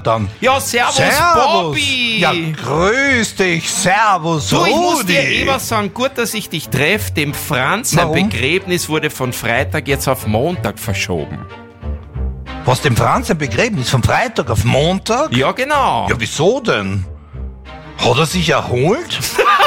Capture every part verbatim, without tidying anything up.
dann. Ja, servus, Servus. Bobby. Ja, grüß dich. Servus, Du, ich muss dir Rudi. eh was sagen. Gut, dass ich dich treffe. Dem Franz sein Warum? Begräbnis wurde von Freitag jetzt auf Montag verschoben. Was, dem Franz ein Begräbnis von Freitag auf Montag? Ja, genau. Ja, wieso denn? Hat er sich erholt?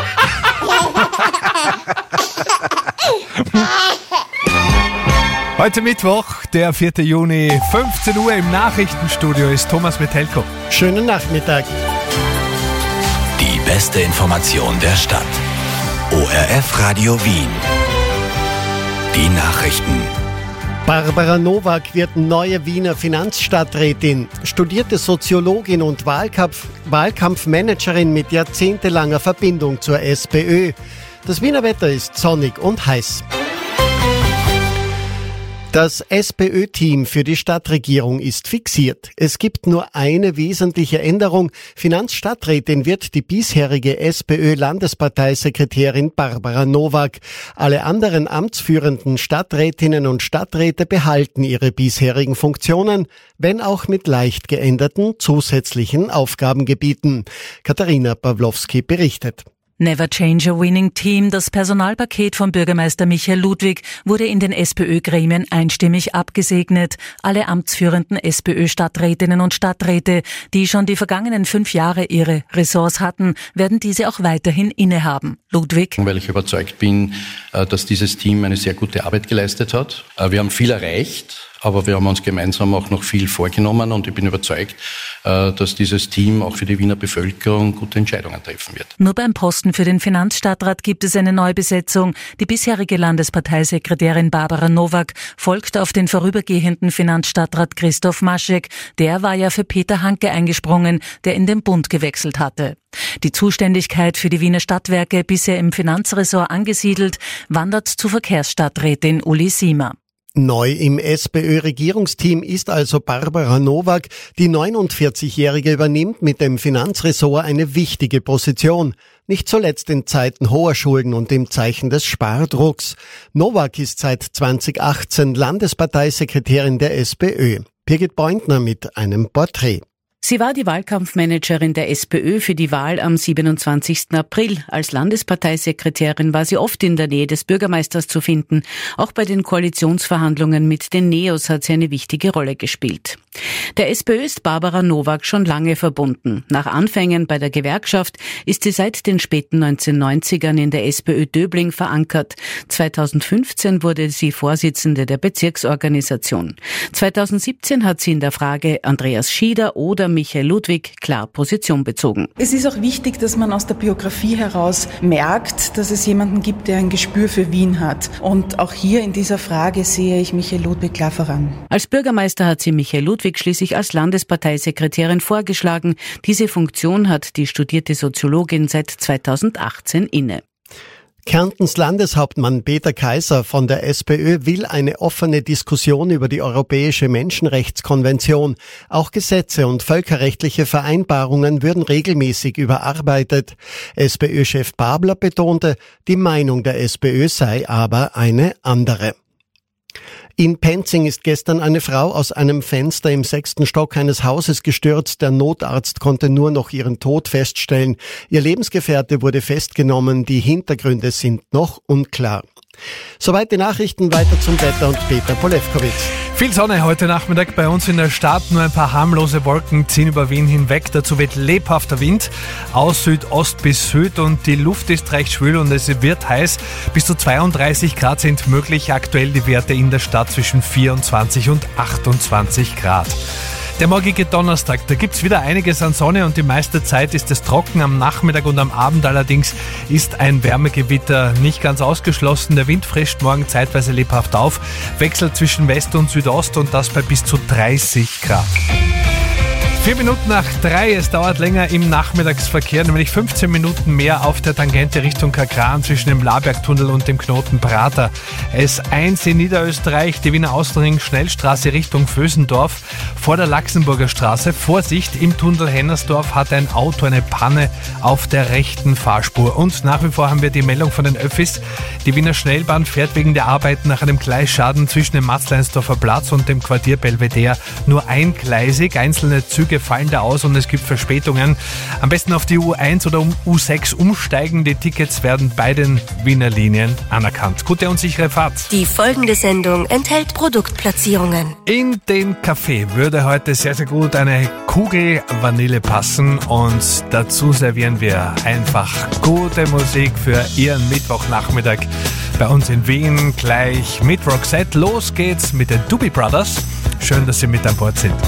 Heute Mittwoch, der vierten Juni, fünfzehn Uhr im Nachrichtenstudio ist Thomas Metelko. Schönen Nachmittag. Die beste Information der Stadt. O R F Radio Wien. Die Nachrichten. Barbara Nowak wird neue Wiener Finanzstadträtin. Studierte Soziologin und Wahlkampf, Wahlkampfmanagerin mit jahrzehntelanger Verbindung zur SPÖ. Das Wiener Wetter ist sonnig und heiß. Das SPÖ-Team für die Stadtregierung ist fixiert. Es gibt nur eine wesentliche Änderung. Finanzstadträtin wird die bisherige SPÖ-Landesparteisekretärin Barbara Nowak. Alle anderen amtsführenden Stadträtinnen und Stadträte behalten ihre bisherigen Funktionen, wenn auch mit leicht geänderten zusätzlichen Aufgabengebieten. Katharina Pawlowski berichtet. Never change a winning team. Das Personalpaket von Bürgermeister Michael Ludwig wurde in den SPÖ-Gremien einstimmig abgesegnet. Alle amtsführenden SPÖ-Stadträtinnen und Stadträte, die schon die vergangenen fünf Jahre ihre Ressorts hatten, werden diese auch weiterhin innehaben. Ludwig. Weil ich überzeugt bin, dass dieses Team eine sehr gute Arbeit geleistet hat. Wir haben viel erreicht. Aber wir haben uns gemeinsam auch noch viel vorgenommen und ich bin überzeugt, dass dieses Team auch für die Wiener Bevölkerung gute Entscheidungen treffen wird. Nur beim Posten für den Finanzstadtrat gibt es eine Neubesetzung. Die bisherige Landesparteisekretärin Barbara Nowak folgt auf den vorübergehenden Finanzstadtrat Christoph Maschek. Der war ja für Peter Hanke eingesprungen, der in den Bund gewechselt hatte. Die Zuständigkeit für die Wiener Stadtwerke, bisher im Finanzressort angesiedelt, wandert zu Verkehrsstadträtin Uli Siemer. Neu im SPÖ-Regierungsteam ist also Barbara Nowak. Die neunundvierzigjährige übernimmt mit dem Finanzressort eine wichtige Position. Nicht zuletzt in Zeiten hoher Schulden und im Zeichen des Spardrucks. Nowak ist seit zweitausendachtzehn Landesparteisekretärin der SPÖ. Birgit Beutner mit einem Porträt. Sie war die Wahlkampfmanagerin der SPÖ für die Wahl am siebenundzwanzigsten April. Als Landesparteisekretärin war sie oft in der Nähe des Bürgermeisters zu finden. Auch bei den Koalitionsverhandlungen mit den Neos hat sie eine wichtige Rolle gespielt. Der SPÖ ist Barbara Nowak schon lange verbunden. Nach Anfängen bei der Gewerkschaft ist sie seit den späten neunzehnhundertneunzigern in der SPÖ Döbling verankert. zweitausendfünfzehn wurde sie Vorsitzende der Bezirksorganisation. zweitausendsiebzehn hat sie in der Frage Andreas Schieder oder Michael Ludwig klar Position bezogen. Es ist auch wichtig, dass man aus der Biografie heraus merkt, dass es jemanden gibt, der ein Gespür für Wien hat. Und auch hier in dieser Frage sehe ich Michael Ludwig klar voran. Als Bürgermeister hat sie Michael Ludwig schließlich als Landesparteisekretärin vorgeschlagen. Diese Funktion hat die studierte Soziologin seit zweitausendachtzehn inne. Kärntens Landeshauptmann Peter Kaiser von der SPÖ will eine offene Diskussion über die Europäische Menschenrechtskonvention. Auch Gesetze und völkerrechtliche Vereinbarungen würden regelmäßig überarbeitet. SPÖ-Chef Babler betonte, die Meinung der SPÖ sei aber eine andere. In Penzing ist gestern eine Frau aus einem Fenster im sechsten Stock eines Hauses gestürzt. Der Notarzt konnte nur noch ihren Tod feststellen. Ihr Lebensgefährte wurde festgenommen. Die Hintergründe sind noch unklar. Soweit die Nachrichten, weiter zum Wetter und Peter Polewkowitz. Viel Sonne heute Nachmittag bei uns in der Stadt, nur ein paar harmlose Wolken ziehen über Wien hinweg. Dazu weht lebhafter Wind aus Südost bis Süd und die Luft ist recht schwül und es wird heiß. Bis zu zweiunddreißig Grad sind möglich, aktuell die Werte in der Stadt zwischen vierundzwanzig und achtundzwanzig Grad. Der morgige Donnerstag, da gibt's wieder einiges an Sonne und die meiste Zeit ist es trocken. Am Nachmittag und am Abend allerdings ist ein Wärmegewitter nicht ganz ausgeschlossen. Der Wind frischt morgen zeitweise lebhaft auf, wechselt zwischen West und Südost und das bei bis zu dreißig Grad. Vier Minuten nach drei, es dauert länger im Nachmittagsverkehr, nämlich fünfzehn Minuten mehr auf der Tangente Richtung Kakran zwischen dem Labergtunnel und dem Knoten Prater. S eins in Niederösterreich, die Wiener Außenring Schnellstraße Richtung Vösendorf vor der Laxenburger Straße. Vorsicht, im Tunnel Hennersdorf hat ein Auto eine Panne auf der rechten Fahrspur. Und nach wie vor haben wir die Meldung von den Öffis. Die Wiener Schnellbahn fährt wegen der Arbeiten nach einem Gleisschaden zwischen dem Matzleinsdorfer Platz und dem Quartier Belvedere nur eingleisig. Einzelne Züge Züge fallen da aus und es gibt Verspätungen. Am besten auf die U eins oder U sechs umsteigen. Die Tickets werden bei den Wiener Linien anerkannt. Gute und sichere Fahrt. Die folgende Sendung enthält Produktplatzierungen. In den Kaffee würde heute sehr, sehr gut eine Kugel Vanille passen und dazu servieren wir einfach gute Musik für Ihren Mittwochnachmittag bei uns in Wien. Gleich mit Roxette. Los geht's mit den Doobie Brothers. Schön, dass Sie mit an Bord sind.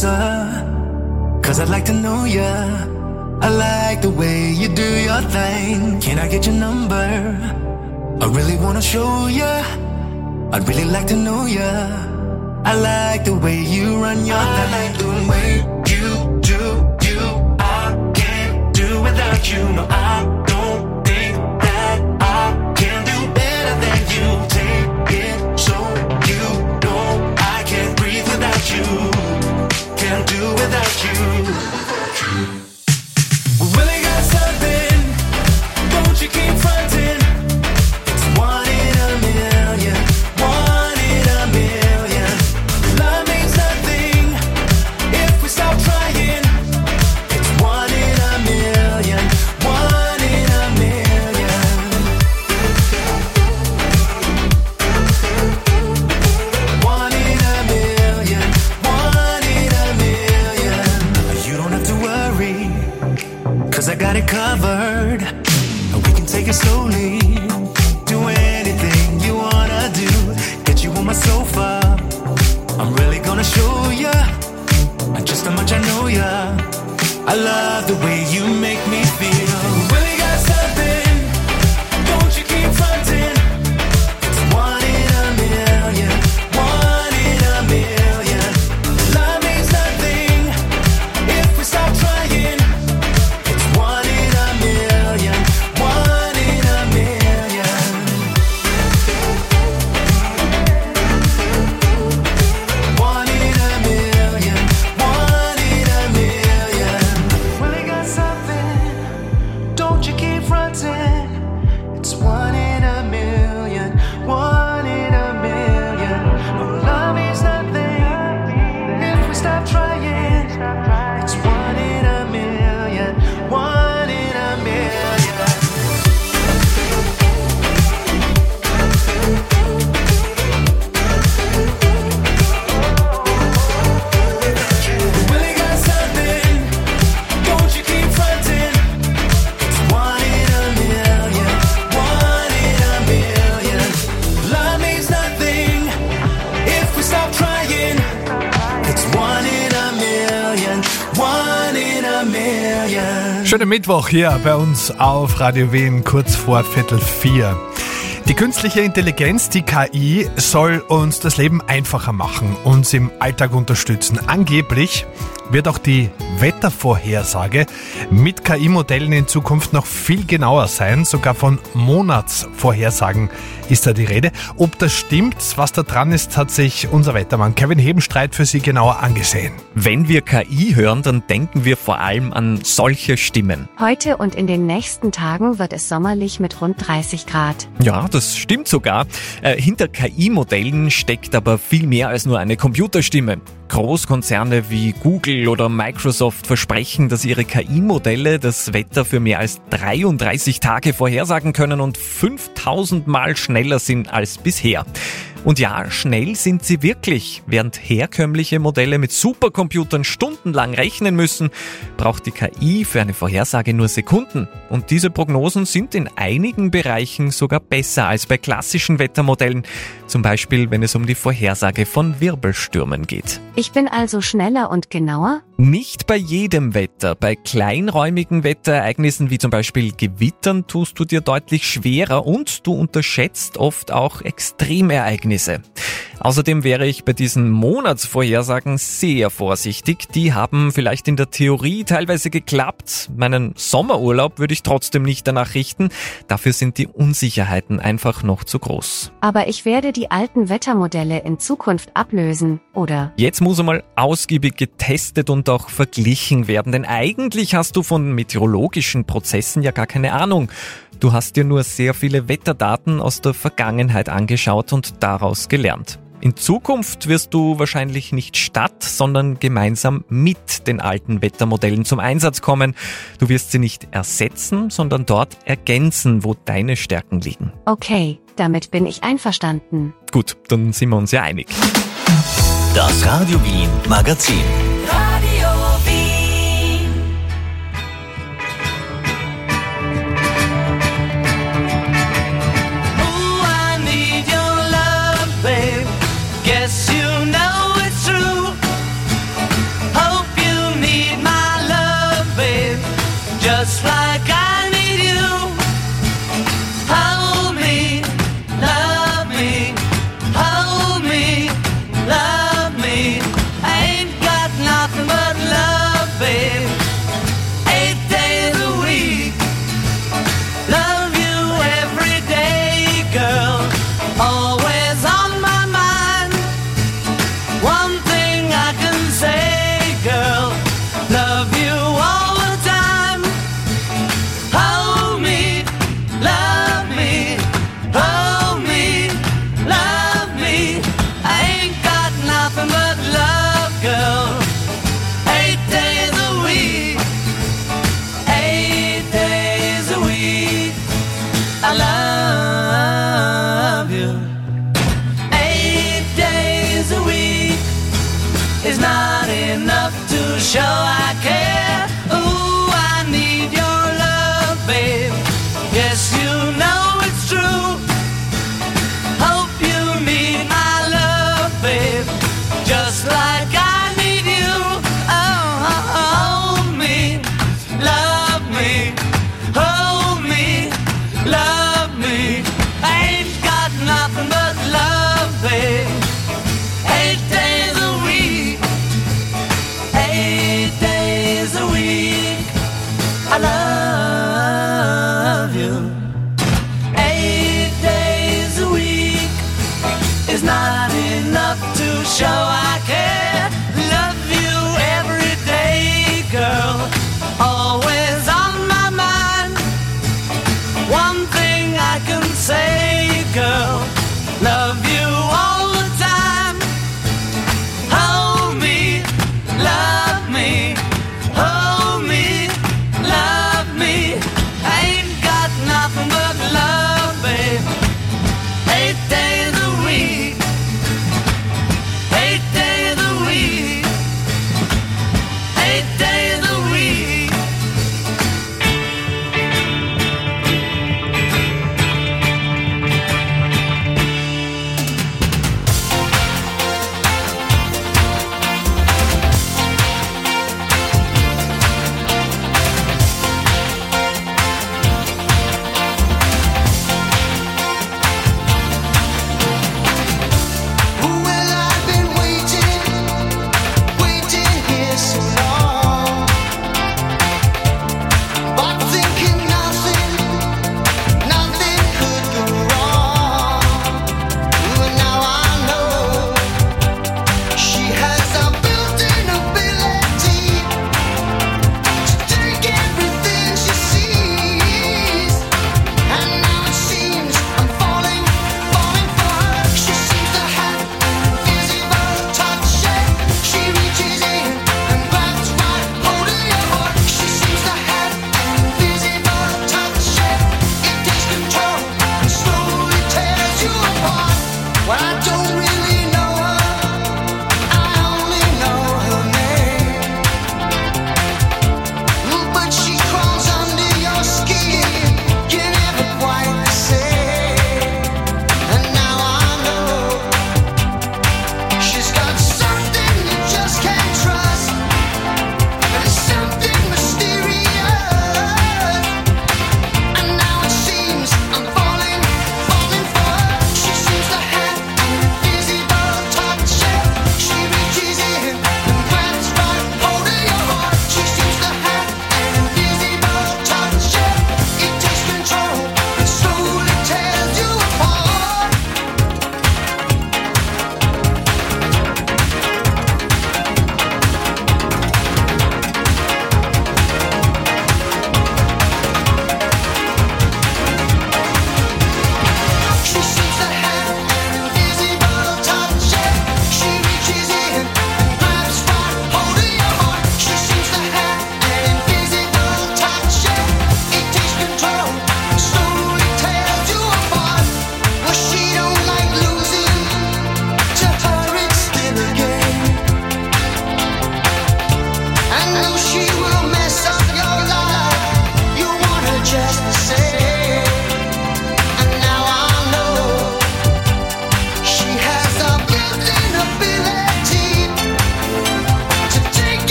closer, cause I'd like to know ya. I like the way you do your thing. Can I get your number? I really wanna show ya. I'd really like to know ya. I like the way you run your thing. I like the way you do you. I can't do without you. No, I don't think that I can do better than you. Take it so you know I can't breathe without you. Can't do without you. We really got something. Don't you keep fronting. It's one in a million. One in a million. Love means nothing if we stop trying. It's one in a million. One in a million. One in a million. One in a million. You don't have to worry, cause I got it covered. We can take it slowly. Do anything you wanna do. Get you on my sofa. I'm really gonna show ya just how much I know ya. I love the way you make me feel. Really got something. Don't you keep fronting. It's one in a million. One in a million. Love means nothing if we stop trying. It's one in a million. One in a million. One in a million. One in a million. Really got something. Don't you keep fronting. It's one in a million. One in a million. No, love means nothing if we stop trying. It's one in a million. One in a million. Really got something. Don't you keep fronting. It's one in a million. One in a million. Love means nothing if we stop trying. It's one in a million. One in a million. Schönen Mittwoch hier bei uns auf Radio Wien, kurz vor Viertel vier. Die künstliche Intelligenz, die K I, soll uns das Leben einfacher machen, uns im Alltag unterstützen. Angeblich wird auch die Wettervorhersage mit K I-Modellen in Zukunft noch viel genauer sein. Sogar von Monatsvorhersagen ist da die Rede. Ob das stimmt, was da dran ist, hat sich unser Wettermann Kevin Hebenstreit für Sie genauer angesehen. Wenn wir K I hören, dann denken wir vor allem an solche Stimmen. Heute und in den nächsten Tagen wird es sommerlich mit rund dreißig Grad. Ja, das stimmt sogar. Äh, hinter K I-Modellen steckt aber viel mehr als nur eine Computerstimme. Großkonzerne wie Google oder Microsoft versprechen, dass ihre K I-Modelle das Wetter für mehr als dreiunddreißig Tage vorhersagen können und fünftausend Mal schneller sind als bisher. Und ja, schnell sind sie wirklich. Während herkömmliche Modelle mit Supercomputern stundenlang rechnen müssen, braucht die K I für eine Vorhersage nur Sekunden. Und diese Prognosen sind in einigen Bereichen sogar besser als bei klassischen Wettermodellen. Zum Beispiel, wenn es um die Vorhersage von Wirbelstürmen geht. Ich bin also schneller und genauer? Nicht bei jedem Wetter. Bei kleinräumigen Wetterereignissen wie zum Beispiel Gewittern tust du dir deutlich schwerer und du unterschätzt oft auch Extremereignisse. Außerdem wäre ich bei diesen Monatsvorhersagen sehr vorsichtig. Die haben vielleicht in der Theorie teilweise geklappt. Meinen Sommerurlaub würde ich trotzdem nicht danach richten. Dafür sind die Unsicherheiten einfach noch zu groß. Aber ich werde die alten Wettermodelle in Zukunft ablösen, oder? Jetzt muss einmal ausgiebig getestet und auch verglichen werden, denn eigentlich hast du von meteorologischen Prozessen ja gar keine Ahnung. Du hast dir nur sehr viele Wetterdaten aus der Vergangenheit angeschaut und daraus gelernt. In Zukunft wirst du wahrscheinlich nicht statt, sondern gemeinsam mit den alten Wettermodellen zum Einsatz kommen. Du wirst sie nicht ersetzen, sondern dort ergänzen, wo deine Stärken liegen. Okay, damit bin ich einverstanden. Gut, dann sind wir uns ja einig. Das Radio Wien Magazin. Radio Wien. Oh, I need your love, babe. Guess you know it's true. just like I need you. Hold me, love me, hold me, love me. I ain't got nothing but love, babe. Eight days a week, love you every day, girl. Always on my mind. One thing I can say, girl, love you all the time.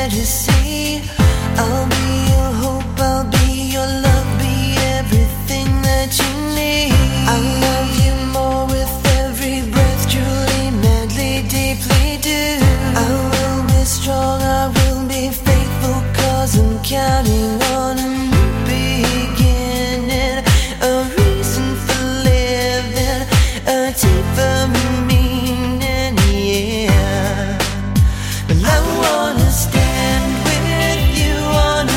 there to see. I'll be your hope, I'll be your love, be everything that you need. I love you more with every breath, truly, madly, deeply do. I will be strong, I will be faithful, cause I'm counting on a new beginning, a reason for living, a deeper meaning, yeah. Well, I wanna stand with you on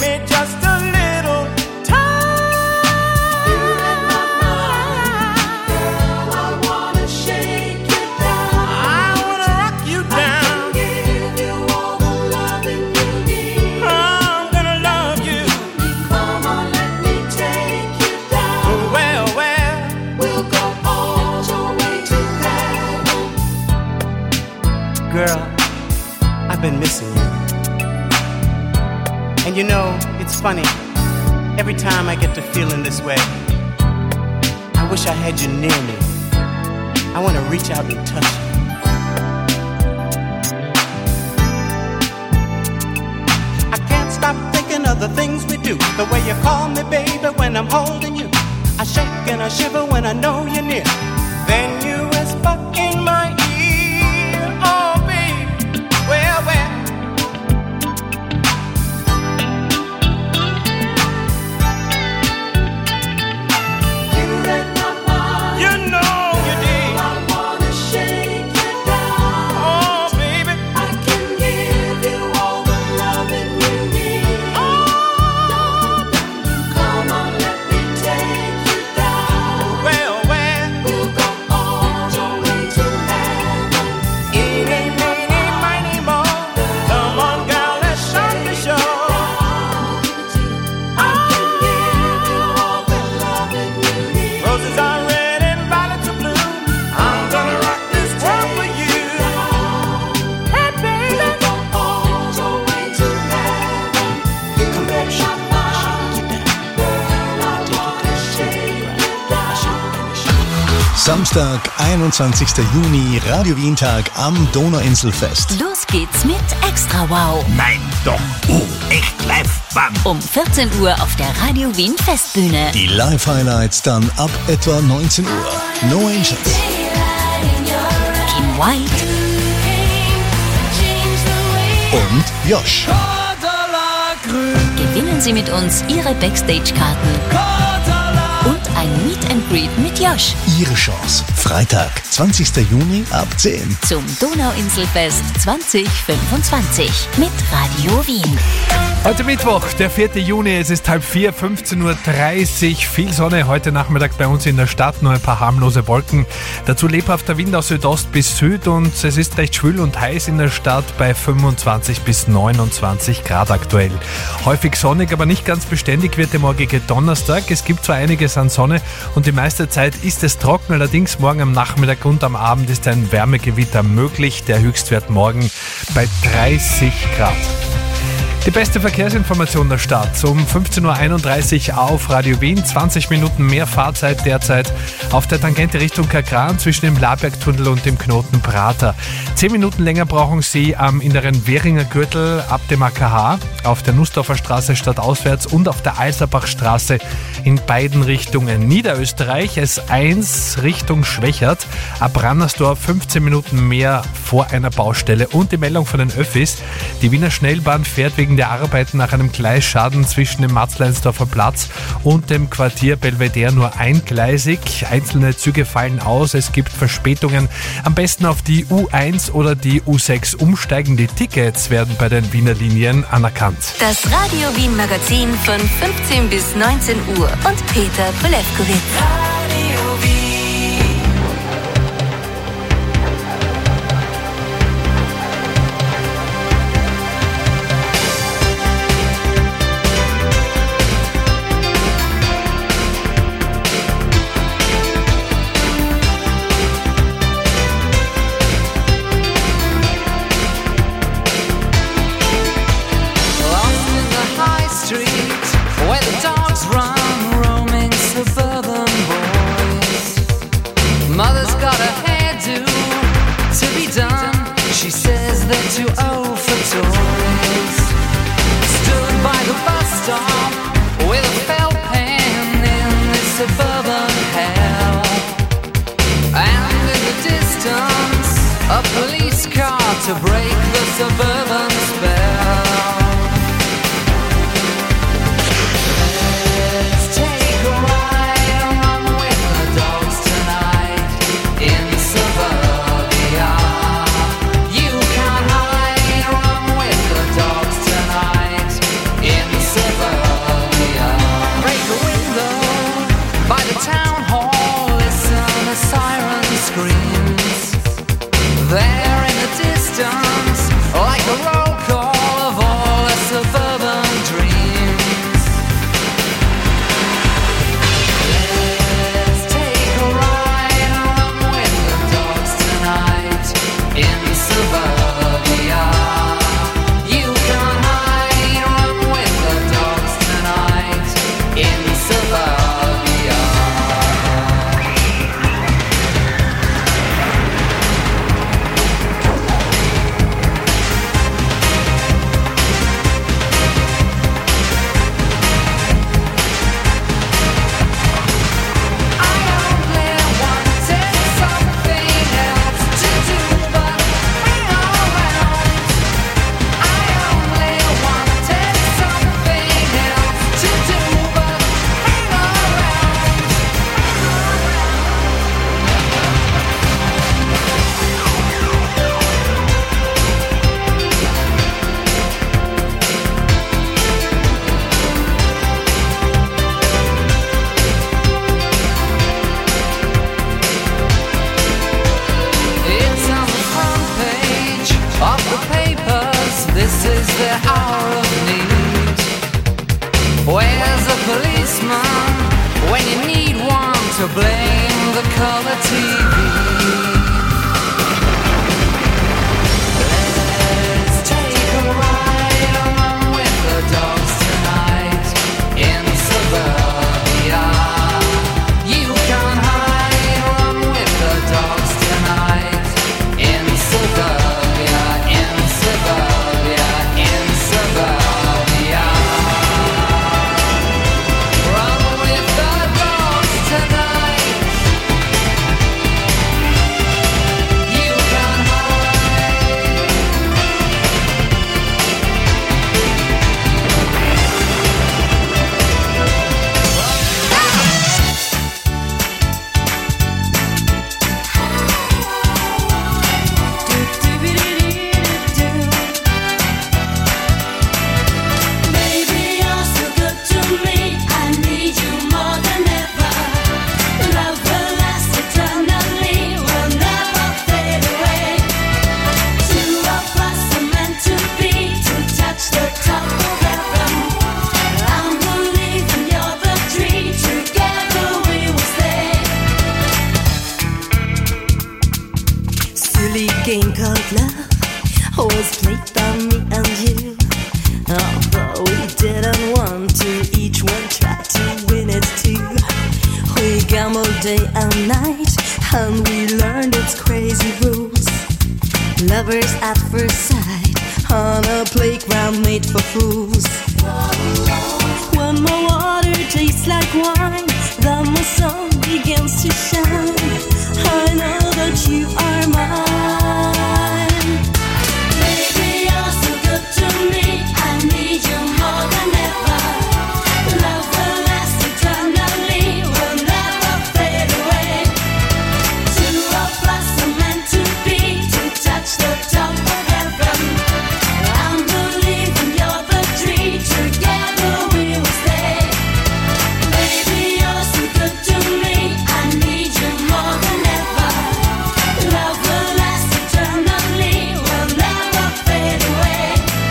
me just a little time. You read my mind, girl, I wanna shake you down. I wanna rock you down. I can give you all the loving you need. I'm gonna love you. Come on, let me take you down. Well, well, we'll go all the way to heaven. Girl, I've been missing you. And you know, it's funny, every time I get to feeling this way, I wish I had you near me. I want to reach out and touch you. I can't stop thinking of the things we do, the way you call me baby when I'm holding you. I shake and I shiver when I know you're near. Then you whisper in my ear, oh baby, well, well. Samstag, einundzwanzigster Juni, Radio Wien Tag am Donauinselfest. Los geht's mit Extra Wow. Nein, doch. Oh, echt live. Bam. Um vierzehn Uhr auf der Radio Wien Festbühne. Die Live-Highlights dann ab etwa neunzehn Uhr. No Angels. Kim White. Und Josh. Gewinnen Sie mit uns Ihre Backstage-Karten. Und ein Meet and Greet mit Josh. Ihre Chance. Freitag, zwanzigster Juni ab zehn. Zum Donauinselfest zwanzig fünfundzwanzig mit Radio Wien. Heute Mittwoch, der vierter Juni, es ist halb vier, fünfzehn Uhr dreißig, viel Sonne heute Nachmittag bei uns in der Stadt, nur ein paar harmlose Wolken. Dazu lebhafter Wind aus Südost bis Süd und es ist recht schwül und heiß in der Stadt bei fünfundzwanzig bis neunundzwanzig Grad aktuell. Häufig sonnig, aber nicht ganz beständig wird der morgige Donnerstag. Es gibt zwar einiges an Sonne und die meiste Zeit ist es trocken, allerdings morgen am Nachmittag und am Abend ist ein Wärmegewitter möglich. Der Höchstwert morgen bei dreißig Grad. Die beste Verkehrsinformation der Stadt um fünfzehn Uhr einunddreißig auf Radio Wien. zwanzig Minuten mehr Fahrzeit derzeit auf der Tangente Richtung Kagran zwischen dem Larbergtunnel und dem Knoten Prater. zehn Minuten länger brauchen Sie am inneren Währinger Gürtel ab dem A K H, auf der Nussdorfer Straße stadtauswärts und auf der Alserbachstraße in beiden Richtungen. Niederösterreich S eins Richtung Schwächert, ab Rannersdorf fünfzehn Minuten mehr vor einer Baustelle. Und die Meldung von den Öffis, die Wiener Schnellbahn fährt wegen der Arbeiten nach einem Gleisschaden zwischen dem Matzleinsdorfer Platz und dem Quartier Belvedere nur eingleisig. Einzelne Züge fallen aus, es gibt Verspätungen. Am besten auf die U eins oder die U sechs umsteigen. Die Tickets werden bei den Wiener Linien anerkannt. Das Radio Wien Magazin von fünfzehn bis neunzehn Uhr und Peter Polewkowitz. Radio Wien. Mother's got a hairdo to be done. She says they're too old for toys. Stood by the bus stop with a felt pen in this suburban hell. And in the distance, a police car to break the suburban spell. Let's take a ride and run with the dogs tonight in suburbia. You can't hide, run with the dogs tonight in suburbia. Where's the policeman when you need one to blame the color T V? Let's take a ride along with the dogs tonight in suburbia. You can hide along with the dogs tonight in suburbia, in suburbia, in suburbia. Run with the dogs tonight. You can Baby, you're so good to me. I need you more than ever. Love will last eternally, will never fade away. Two of us are meant to be, to touch the top of heaven. I'm believing you're the dream. Together we will stay. Silly game called love was played by me and you. Although we didn't want to, each one tried to win it too. We gambled day and night, and we learned its crazy rules. Lovers at first sight, on a playground made for fools. When my water tastes like wine, then my sun begins to shine. I know that you are mine. Baby, you're so good to me. I need you more than ever. Love will last eternally, will never fade away. Two of us are meant to be, to touch the top of heaven. I'm believing you're the dream. Together we will stay. Baby, you're so good to me. I need you more than ever. Love will last eternally, will never fade away.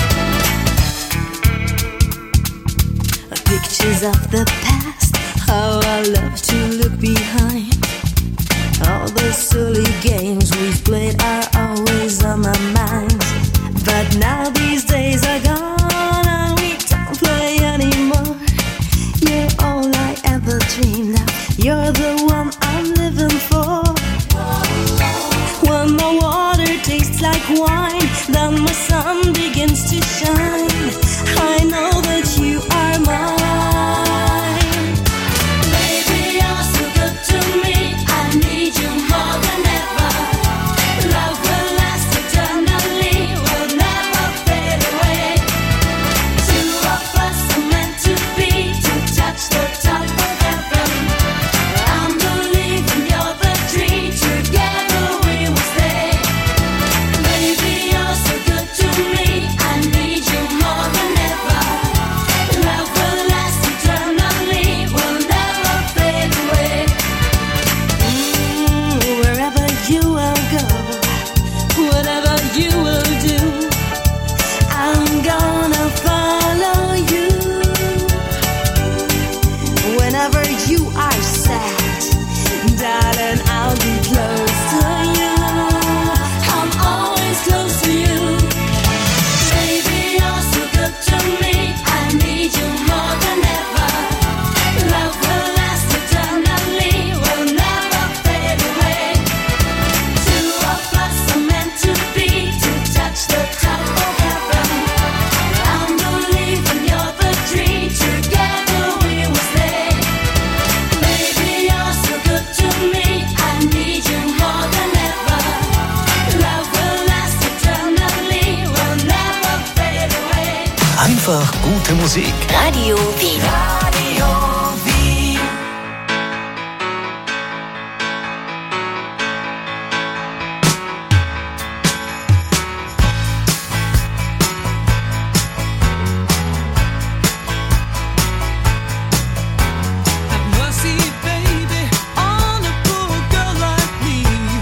Pictures of the past, how I love to look behind. All the silly games we've played are always on my mind. But now these days are gone and we don't play anymore. You're all I ever dreamed of, you're the one I'm living for. When my water tastes like wine, then my sun begins to shine. I know that you are mine. Baby, you're so good to me. I need you more than ever. Love will last eternally, will never fade away. Two of us are meant to be, to touch the top of heaven. I'm believing you're the dream. Together we will stay. Baby, you're so good to me. I need you more than ever. Love will last eternally, will never fade away. Mm, wherever you will go, whatever you will do, I'm gonna follow you. Whenever you are sad, darling, I'll be close to you. I'm always close to you. Baby, you're so good to me. I need you more than ever. Love will last eternally, will never fade away. Two of us are meant to be, to touch the top of heaven. I'm believing you're the dream. Together we will stay. Baby, you're so good to me. I need you more than ever. Love will last eternally, will never fade away. Einfach gute Musik. Radio Wien. Radio Wien. Have mercy, baby, on a poor girl like me.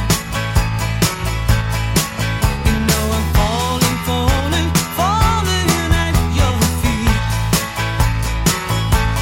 You know I'm falling, falling, falling at your feet.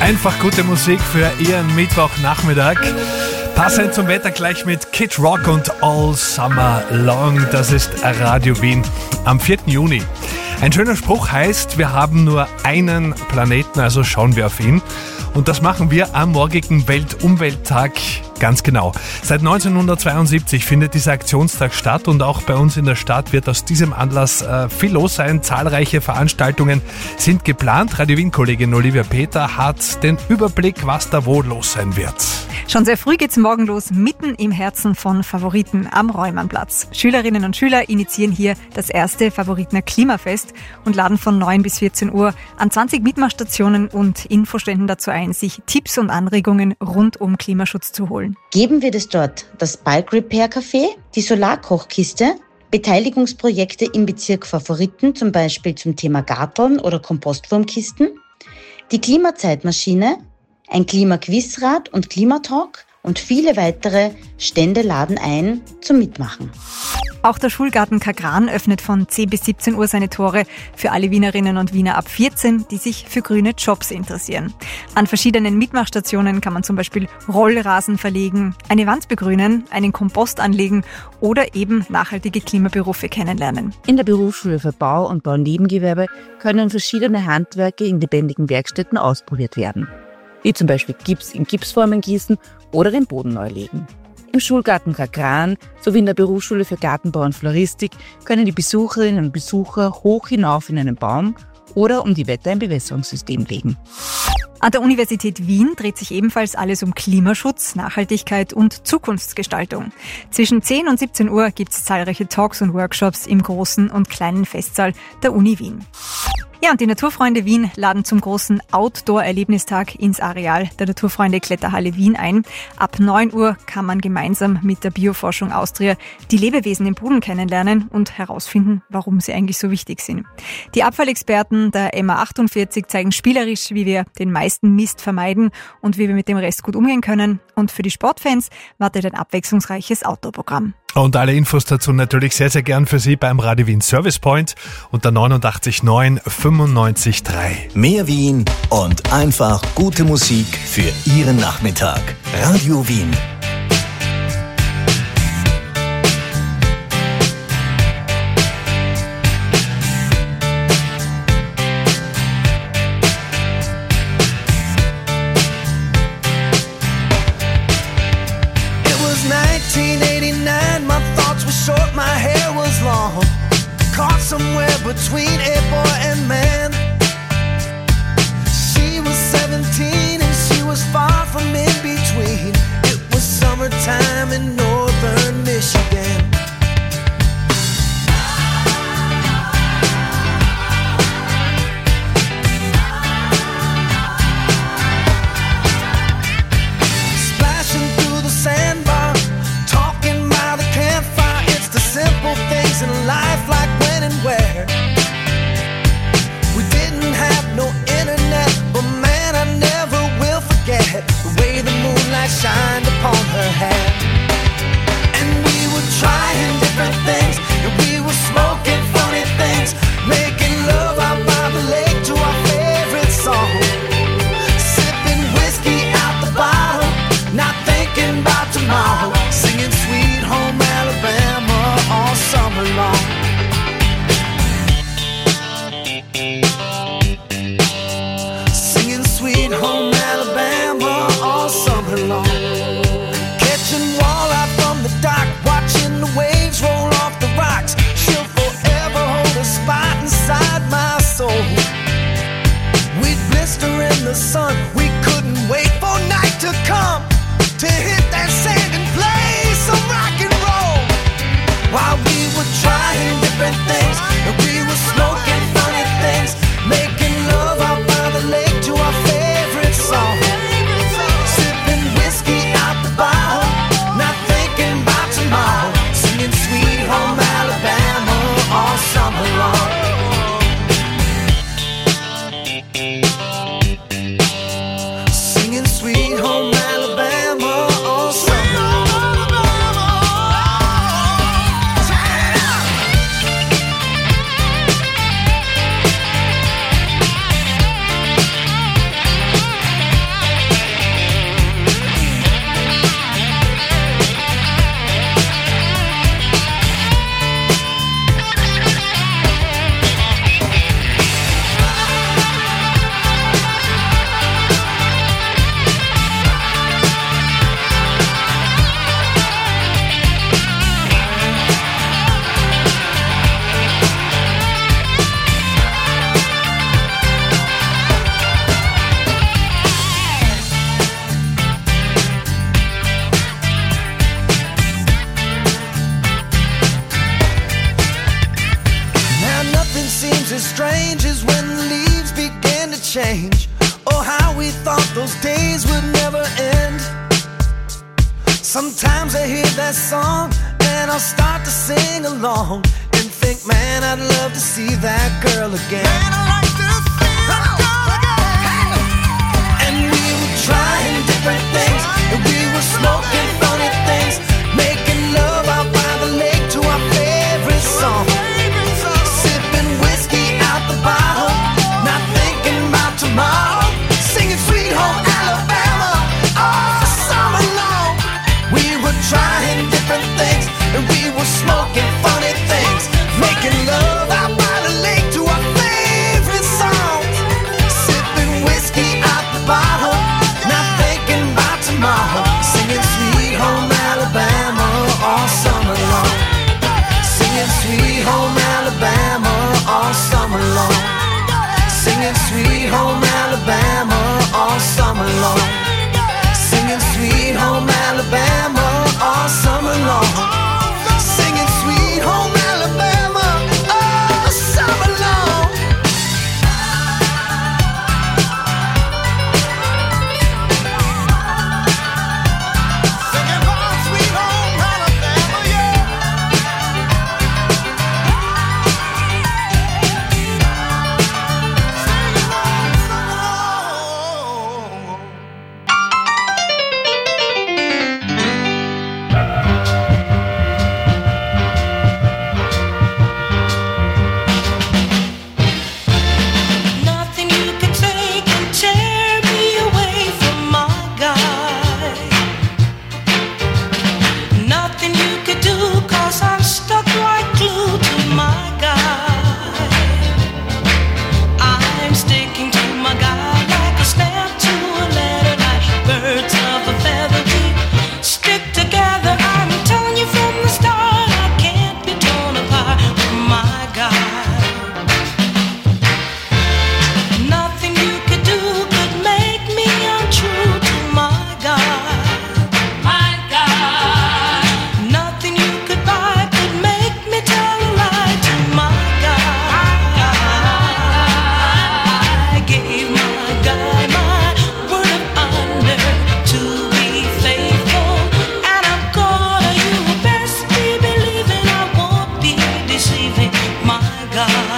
Einfach gute Musik für Ihren Mittwochnachmittag. Passend zum Wetter gleich mit Kid Rock und All Summer Long. Das ist Radio Wien am vierten Juni. Ein schöner Spruch heißt, wir haben nur einen Planeten, also schauen wir auf ihn. Und das machen wir am morgigen Weltumwelttag ganz genau. Seit neunzehnhundertzweiundsiebzig findet dieser Aktionstag statt und auch bei uns in der Stadt wird aus diesem Anlass äh, viel los sein. Zahlreiche Veranstaltungen sind geplant. Radio Wien-Kollegin Olivia Peter hat den Überblick, was da wo los sein wird. Schon sehr früh geht's morgen los, mitten im Herzen von Favoriten am Reumannplatz. Schülerinnen und Schüler initiieren hier das erste Favoritener Klimafest und laden von neun bis vierzehn Uhr an zwanzig Mitmachstationen und Infoständen dazu ein, sich Tipps und Anregungen rund um Klimaschutz zu holen. Geben wird es dort das Bike Repair Café, die Solarkochkiste, Beteiligungsprojekte im Bezirk Favoriten, zum Beispiel zum Thema Garteln oder Kompostwurmkisten, die Klimazeitmaschine, ein Klimaquizrad und Klimatalk und viele weitere Stände laden ein zum Mitmachen. Auch der Schulgarten Kagran öffnet von zehn bis siebzehn Uhr seine Tore für alle Wienerinnen und Wiener ab vierzehn, die sich für grüne Jobs interessieren. An verschiedenen Mitmachstationen kann man zum Beispiel Rollrasen verlegen, eine Wand begrünen, einen Kompost anlegen oder eben nachhaltige Klimaberufe kennenlernen. In der Berufsschule für Bau- und Baunebengewerbe können verschiedene Handwerke in lebendigen Werkstätten ausprobiert werden, wie zum Beispiel Gips in Gipsformen gießen oder den Boden neu legen. Im Schulgarten Kagran sowie in der Berufsschule für Gartenbau und Floristik können die Besucherinnen und Besucher hoch hinauf in einen Baum oder um die Wette ein Bewässerungssystem legen. An der Universität Wien dreht sich ebenfalls alles um Klimaschutz, Nachhaltigkeit und Zukunftsgestaltung. Zwischen zehn und siebzehn Uhr gibt es zahlreiche Talks und Workshops im großen und kleinen Festsaal der Uni Wien. Ja, und die Naturfreunde Wien laden zum großen Outdoor-Erlebnistag ins Areal der Naturfreunde Kletterhalle Wien ein. Ab neun Uhr kann man gemeinsam mit der Bioforschung Austria die Lebewesen im Boden kennenlernen und herausfinden, warum sie eigentlich so wichtig sind. Die Abfallexperten der M A achtundvierzig zeigen spielerisch, wie wir den meisten Mist vermeiden und wie wir mit dem Rest gut umgehen können. Und für die Sportfans wartet ein abwechslungsreiches Outdoor-Programm. Und alle Infos dazu natürlich sehr, sehr gern für Sie beim Radio Wien Service Point unter neunundachtzig neun fünfundneunzig drei. Mehr Wien und einfach gute Musik für Ihren Nachmittag. Radio Wien. nineteen eighty-nine, my thoughts were short, my hair was long, caught somewhere between a boy and man. She was seventeen and she was far from in between. It was summertime in northern Michigan. Splashing through the sandbar, talking by the campfire. It's the simple things in life, like when and where change. Oh, how we thought those days would never end. Sometimes I hear that song and I'll start to sing along and think, man, I'd love to see that girl again. Man, I'd like to see that girl again. And we were trying different things, and we were smoking funny things, making love out by the lake to our favorite song, sipping whiskey out the bottle, not thinking about tomorrow, singing Sweet Home Alabama all summer long. We were trying different things, and we were smoking funny things, making love out by the lake to our favorite songs, sipping whiskey out the bottle, not thinking about tomorrow, singing Sweet Home Alabama all summer long, singing Sweet Home Alabama all summer long, singing Sweet Home Alabama all summer long, singing Sweet Home Alabama all summer long, singing Sweet Home Alabama all summer long. Singing about Sweet Home Alabama, yeah. Nothing you can take can tear me away from my guy. Nothing you could do, cause I'm stuck like glue to my guy. I'm sticking to my guy like a snap to a letter, like birds of a feather. We stick together, I'm telling you from the start, I can't be torn apart from my guy. Nothing you could do could make me untrue to my God. My God. Nothing you could buy could make me tell a lie to my God. I gave my guy my word of honor to be faithful, and I'm gonna, you best be believing I won't be deceiving my God.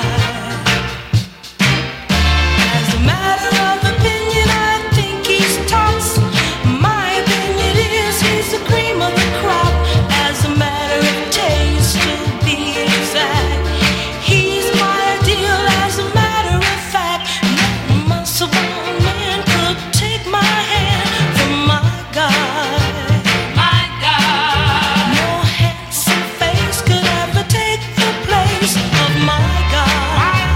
As a matter of opinion, I think he's tops. My opinion is he's the cream of the crop. As a matter of taste, to be exact, he's my ideal. As a matter of fact, no muscle bound man could take my hand from my God. My God. No handsome face could ever take the place of my God.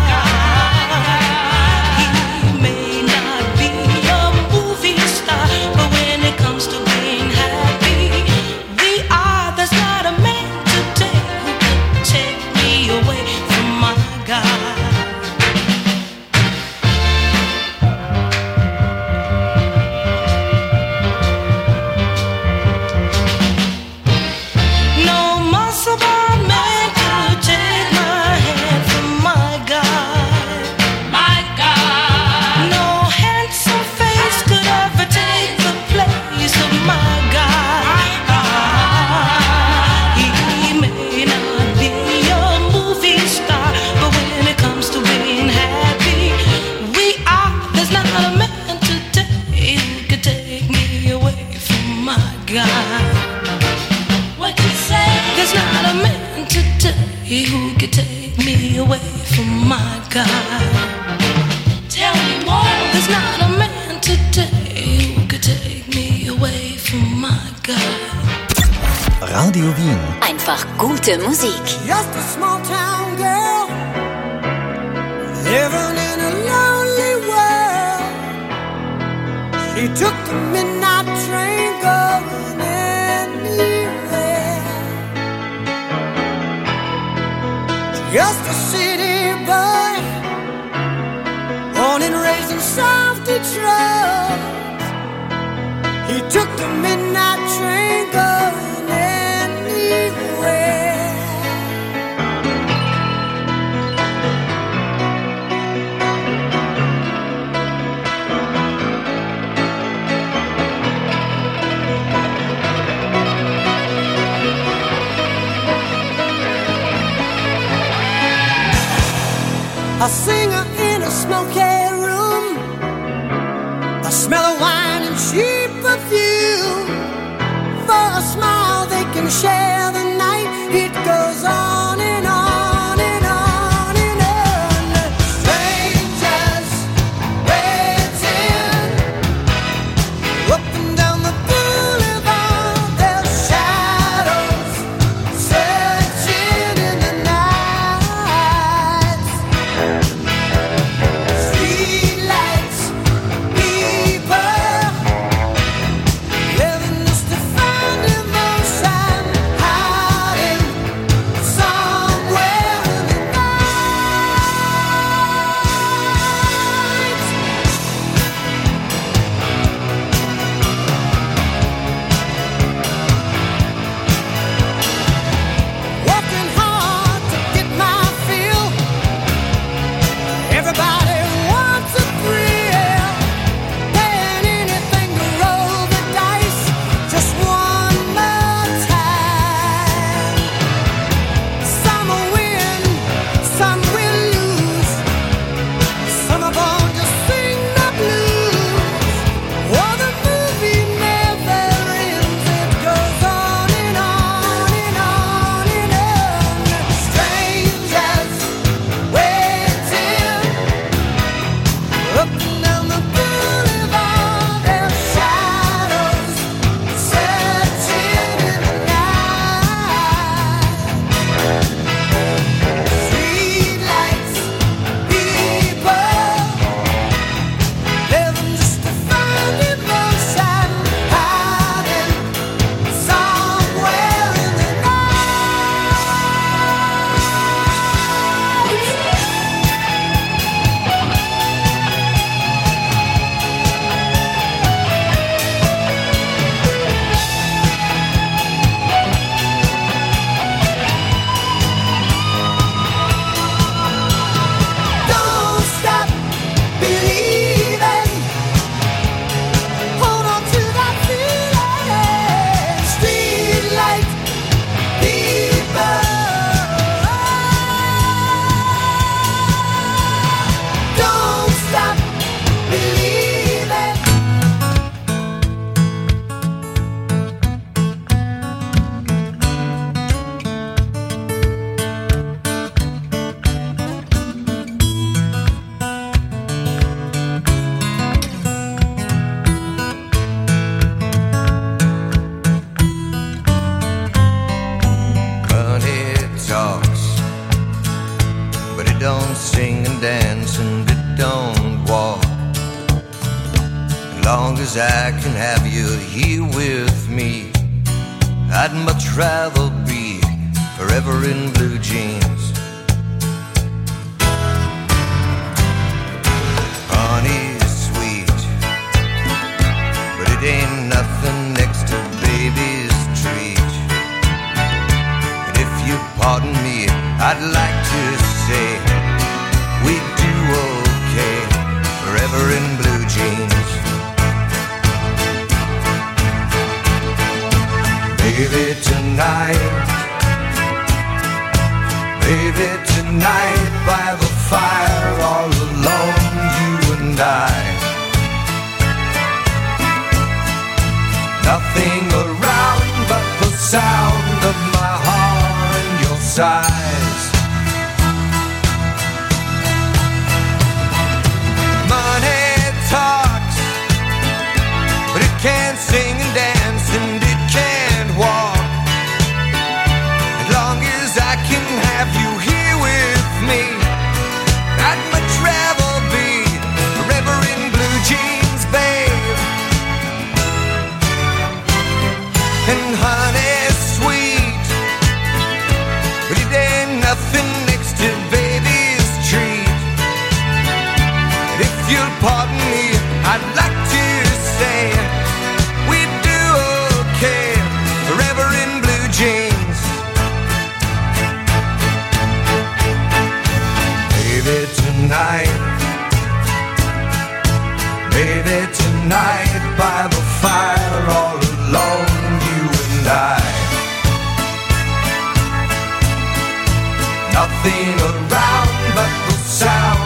He may not be a movie star, but when it comes to being happy, we are. There's not a man today who could take me away from my God. No muscle bound man could take my hand from my God. My God. No handsome face could ever take the place of my God. He may not be a movie star, but when it comes to being happy, we are. There's not a man today who could take me away from my God. What you say? There's not a man today who could take me away from my God. Tell me more. There's not a man today who could take me away from my God. Radio Wien. Einfach gute Musik. Just a small town girl living in a lonely world. She took the midnight train going anywhere. Just a city boy, born and raised in South Detroit. He took the midnight train going anywhere. a singer in a smoky room, the smell of wine and cheap perfume. For a smile they can share the night. It goes on and on and on and on. Strangers waiting up and down the boulevard, their shadows searching in the night. Streetlights, people living just to find emotion, hiding somewhere in the working hard to get my fill. Everybody wants a thrill, paying anything to roll the dice just one more time. Some will win, some will lose, some of them just sing the blues. Oh, the movie never ends, it goes on and on and on and on. Strangers waiting up and down the boulevard, their shadows searching in the night. Streetlights, people living just to find emotion, hiding somewhere in the Don't stop believing. Hold on to that feeling. Streetlight people. Don't stop believing. Money talks, but it don't sing and dance and it don't walk. As long as I can have you here with me, I'd much rather be forever in blue jeans. Honey's sweet, but it ain't nothing next to baby's treat. And if you pardon me, I'd like to say we do okay forever in blue jeans. Baby, tonight, baby, tonight by the fire, all alone, you and I. Nothing around but the sound of my heart and your sighs. Money talks, but it can't sing and dance and it can't walk. As long as I can have you here with me, I'd much rather be forever in blue jeans, babe. And honey's sweet, but it ain't nothing next to baby's treat. And if you'll pardon me, I'd like to say we do okay forever in blue jeans. Baby, tonight, baby, tonight by the fire, all alone, you and I. Nothing around but the sound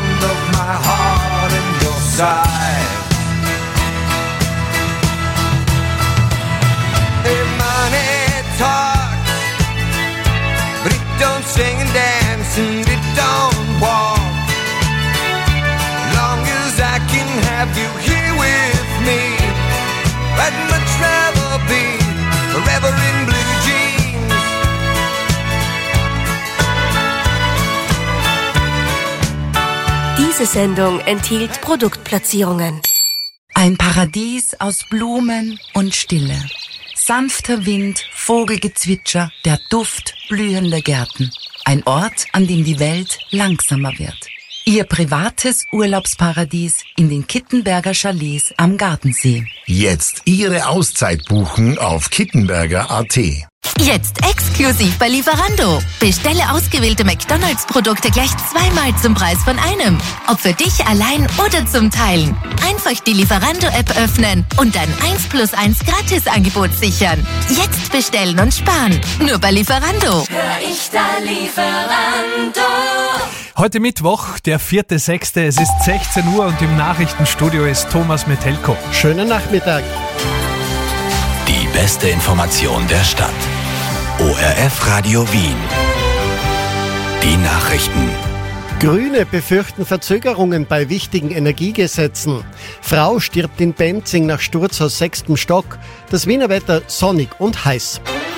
Diese Sendung enthielt Produktplatzierungen. Ein Paradies aus Blumen und Stille. Sanfter Wind, Vogelgezwitscher, der Duft blühender Gärten. Ein Ort, an dem die Welt langsamer wird. Ihr privates Urlaubsparadies in den Kittenberger Chalets am Gardensee. Jetzt Ihre Auszeit buchen auf kittenberger punkt a t. Jetzt exklusiv bei Lieferando. Bestelle ausgewählte McDonalds-Produkte gleich zweimal zum Preis von einem. Ob für dich allein oder zum Teilen. Einfach die Lieferando-App öffnen und dann eins plus eins Gratis-Angebot sichern. Jetzt bestellen und sparen. Nur bei Lieferando. Hör ich da Lieferando. Heute Mittwoch, der vierte sechste Es ist sechzehn Uhr und im Nachrichtenstudio ist Thomas Metelko. Schönen Nachmittag. Die beste Information der Stadt. O R F Radio Wien. Die Nachrichten. Grüne befürchten Verzögerungen bei wichtigen Energiegesetzen. Frau stirbt in Benzing nach Sturz aus sechstem Stock. Das Wiener Wetter sonnig und heiß.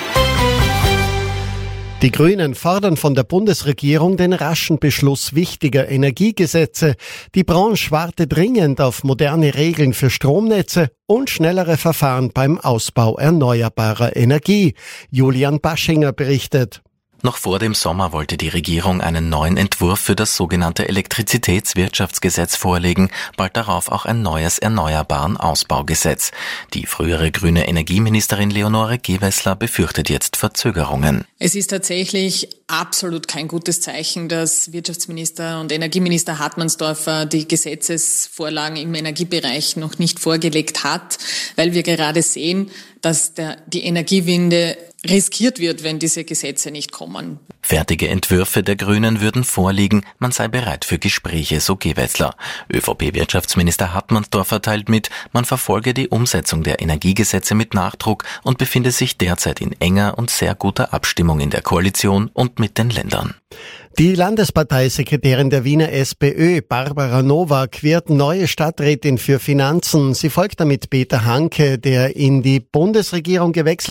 Die Grünen fordern von der Bundesregierung den raschen Beschluss wichtiger Energiegesetze. Die Branche warte dringend auf moderne Regeln für Stromnetze und schnellere Verfahren beim Ausbau erneuerbarer Energie. Julian Baschinger berichtet. Noch vor dem Sommer wollte die Regierung einen neuen Entwurf für das sogenannte Elektrizitätswirtschaftsgesetz vorlegen, bald darauf auch ein neues Erneuerbaren Ausbaugesetz. Die frühere grüne Energieministerin Leonore Gewessler befürchtet jetzt Verzögerungen. Es ist tatsächlich absolut kein gutes Zeichen, dass Wirtschaftsminister und Energieminister Hartmannsdorfer die Gesetzesvorlagen im Energiebereich noch nicht vorgelegt hat, weil wir gerade sehen, dass der, die Energiewende riskiert wird, wenn diese Gesetze nicht kommen. Fertige Entwürfe der Grünen würden vorliegen, man sei bereit für Gespräche, so Gewessler. ÖVP-Wirtschaftsminister Hartmannsdorfer teilt mit, man verfolge die Umsetzung der Energiegesetze mit Nachdruck und befinde sich derzeit in enger und sehr guter Abstimmung in der Koalition und mit den Ländern. Die Landesparteisekretärin der Wiener SPÖ, Barbara Nowak, wird neue Stadträtin für Finanzen. Sie folgt damit Peter Hanke, der in die Bundesregierung gewechselt